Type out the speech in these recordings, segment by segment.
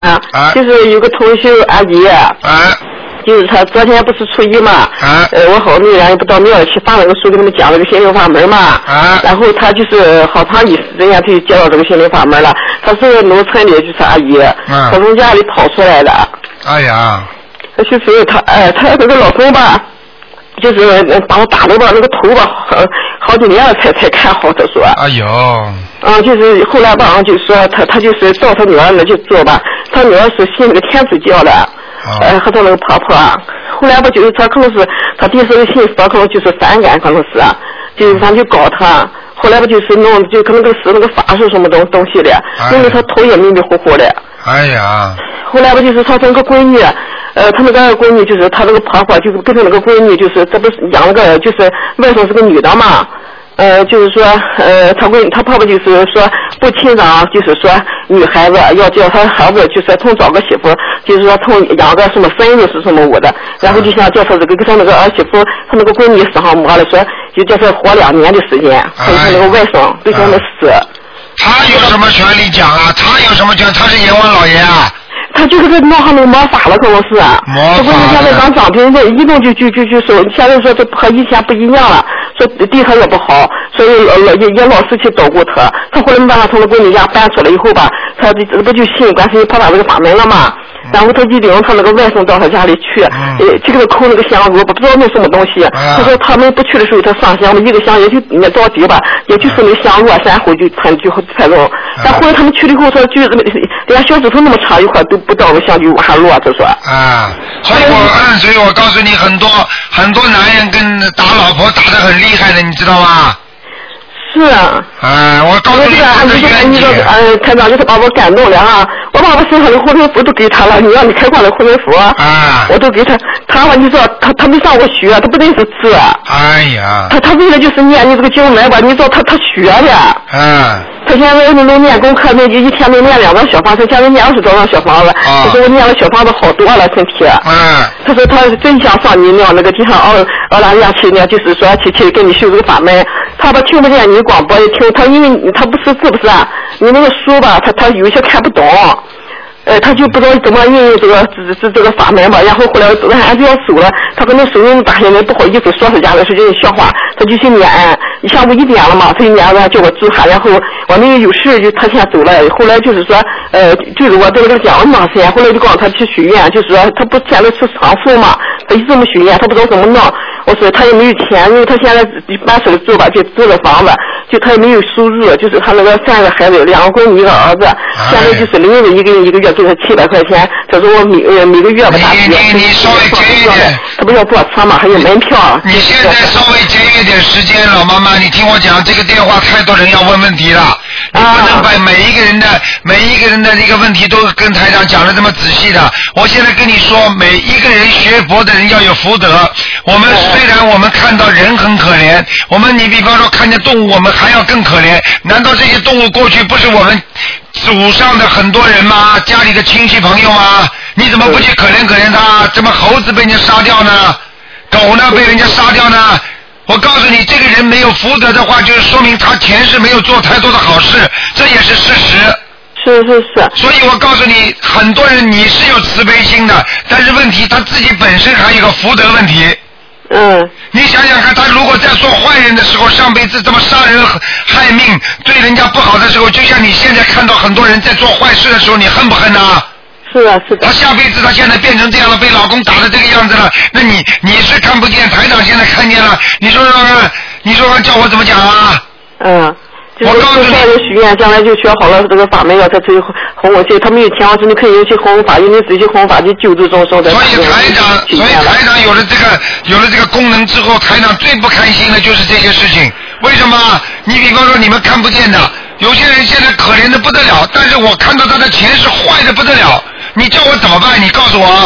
就是有个同学阿姨，就是他昨天不是初一嘛，我好女人也不到庙里去发了个书给他们讲了个心灵法门嘛，然后他就是好长一时间他就接到这个心灵法门了，他是农村里就是阿姨，他从家里跑出来的， 哎呀， 就是他这个老公吧。就是把我打的吧，那个头吧，好几年了才看好。他说。 哎呦。 就是后来吧，就说他就是照他女儿那去做吧。他女儿是信那个天主教的，和他那个婆婆。后来吧，就是他可能是他第一次信佛，可能就是反感，可能是，就是咱就搞他。后来吧，就是弄，就可能是那个法术什么东西的，因为他头也迷迷糊糊的。 哎呀。 后来吧，就是他那个闺女。他那个闺女就是他那个婆婆，就是跟他那个闺女，就是这不是养了个，就是外甥是个女的嘛，就是说，他婆婆就是说不亲长，就是说女孩子要叫他孩子，就是从找个媳妇，就是说从养个什么孙子是什么我的，然后就想叫他这个跟他那个儿媳妇，他那个闺女死上摸了，说就叫他活2年的时间，他那个外甥对他们死。 他有什么权利讲啊？他有什么权？他是阎王老爷啊。 他就是在闹上那个魔法了，可能是。魔法。不过现在刚涨停的，移动就说，现在说这和以前不一样了，说地他也不好，所以也老是去捣鼓他。他后来没办法从那闺女家搬出来以后吧，他不就信观世音菩萨这个法门了嘛？然后他就领他那个外甥到他家里去，去给他抠那个香炉，不知道那什么东西。他说他们不去的时候，他上香，一个香也就着急吧，也就是那香落山后就才弄。但后来他们去了以后，他就连小指头那么长一块都不到个香就往下落，他说。 所以我告诉你，很多男人跟打老婆打得很厉害的，你知道吗？ 是啊。 我告诉你， 台长就是把我感动了啊！我把我身上的护身符都给他了，你让你开光的护身符，我都给他。他话你说他没上过学，他不认识字。 哎呀。他为了就是念你这个经文吧，你知道他学的。他现在能念功课，那就一天能念2张小房子，现在念20多张小房子。他说我念了小房子好多了，身体。他说他真想上你那个地上澳大利亚去呢，就是说去跟你修这个法门。他吧听不见你广播，也听他，因为他不识字不是啊，你那个书吧，他有些看不懂。他就不知道怎么运用这个法门吧，然后后来还是要走了，他可能手用大现在不好意思说他家的事情笑话，他就去念，下午1点了嘛，他就念完叫我住他，然后我那个有事就他先走了，后来就是说就是我这个讲了嘛时间，后来就告诉他去许愿，就是说他不现在是丧父嘛，他一直没许愿，他不知道怎么弄，我说他也没有钱，因为他现在搬出来住吧，就租了房子，就他也没有收入，就是他那个3个孩子，2个闺女1个儿子，现在就是领着一个人1个月给他700块钱，他说我每个月吧打你稍微节约点， 他不要坐车嘛，还有门票。 你现在稍微节约点时间，老妈妈，你听我讲，这个电话太多人要问问题了，你不能把每一个人的这个问题都跟台长讲的这么仔细的。我现在跟你说，每一个人学佛的人要有福德。我们虽然我们看到人很可怜，你比方说看见动物，我们还要更可怜。难道这些动物过去不是我们祖上的很多人吗？家里的亲戚朋友吗？你怎么不去可怜可怜他？怎么猴子被人家杀掉呢？狗呢被人家杀掉呢？我告诉你，这个人没有福德的话，就是说明他前世没有做太多的好事，这也是事实。 是。 所以我告诉你，很多人你是有慈悲心的，但是问题他自己本身还有一个福德问题。你想想看，他如果在做坏人的时候，上辈子这么杀人害命，对人家不好的时候，就像你现在看到很多人在做坏事的时候，你恨不恨啊？ 是的。 他下辈子他现在变成这样了，被老公打的这个样子了，那你是看不见，台长现在看见了，你说叫我怎么讲啊？ 我告诉你，许愿将来就学好了这个法门了，他才弘法。他没有钱，你可以用去弘法，用你自己弘法去救助众生的。 所以台长有了这个功能之后，台长最不开心的就是这些事情。为什么？你比方说你们看不见的，有些人现在可怜的不得了，但是我看到他的前世坏的不得了，你叫我怎么办？你告诉我。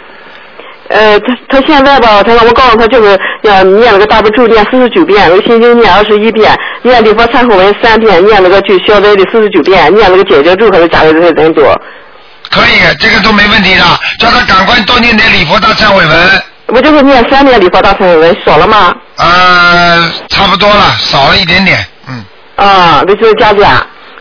他现在吧，我告诉他就是要念那个大悲咒念49遍，那个心经念21遍，念礼佛忏悔文3遍，念那个就消灾的49遍，念那个解结咒和加的这些人多。 可以，这个都没问题的，叫他赶快多念点礼佛大忏悔文。 我就是念3遍礼佛大忏悔文，少了吗？ 差不多了，少了一点点， 这就是加。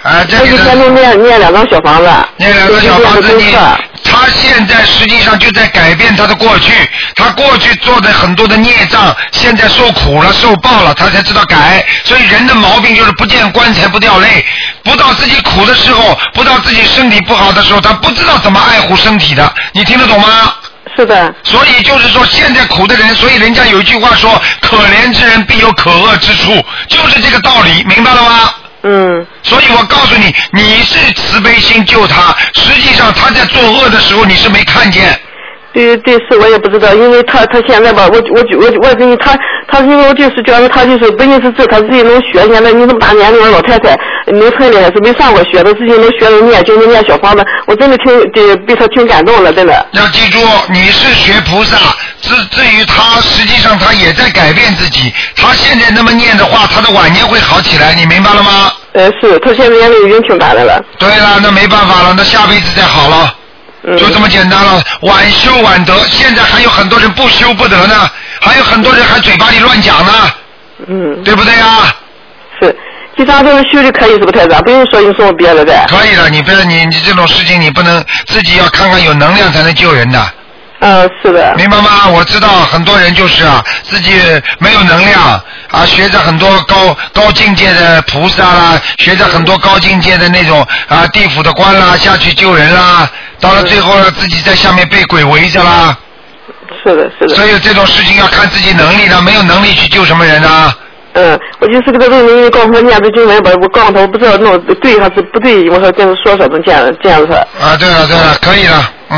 这个天天念2张小房子。 念2张小房子，他现在实际上就在改变他的过去，他过去做的很多的孽障，现在受苦了受报了，他才知道改。所以人的毛病就是不见棺材不掉泪，不到自己苦的时候，不到自己身体不好的时候，他不知道怎么爱护身体的，你听得懂吗？ 是的。 所以就是说现在苦的人，所以人家有一句话说可怜之人必有可恶之处，就是这个道理，明白了吗？所以我告诉你，你是慈悲心救他，实际上他在作恶的时候你是没看见。 对，是我也不知道，因为他现在吧，我跟你他因为我就是觉得他就是不认识字，他自己能学，现在你这么大年龄的老太太，农村里还是没上过学的，自己能学的念经能念小房子，我真的被他挺感动了，真的。 要记住，你是学菩萨，至于他实际上他也在改变自己，他现在那么念的话，他的晚年会好起来，你明白了吗？ 是，他现在年龄已经挺大的了。 对了，那没办法了，那下辈子再好了。就这么简单了，晚修晚得。现在还有很多人不修不得呢，还有很多人还嘴巴里乱讲呢，对不对啊？ 是，其他都是修就可以，是不是台长？不用说你说别的的。 可以的，你这种事情你不能自己要看看有能量才能救人的。 是的。 明白吗？我知道很多人就是自己没有能量学着很多高境界的菩萨啦，学着很多高境界的那种地府的官啦，下去救人啦，到了最后自己在下面被鬼围着啦。 是的。 所以这种事情要看自己能力的，没有能力去救什么人啊。 我就是给他问你告诉他念这经文吧，我告诉他我不知道弄对还是不对，我说跟他说能这样子。 对了，可以了。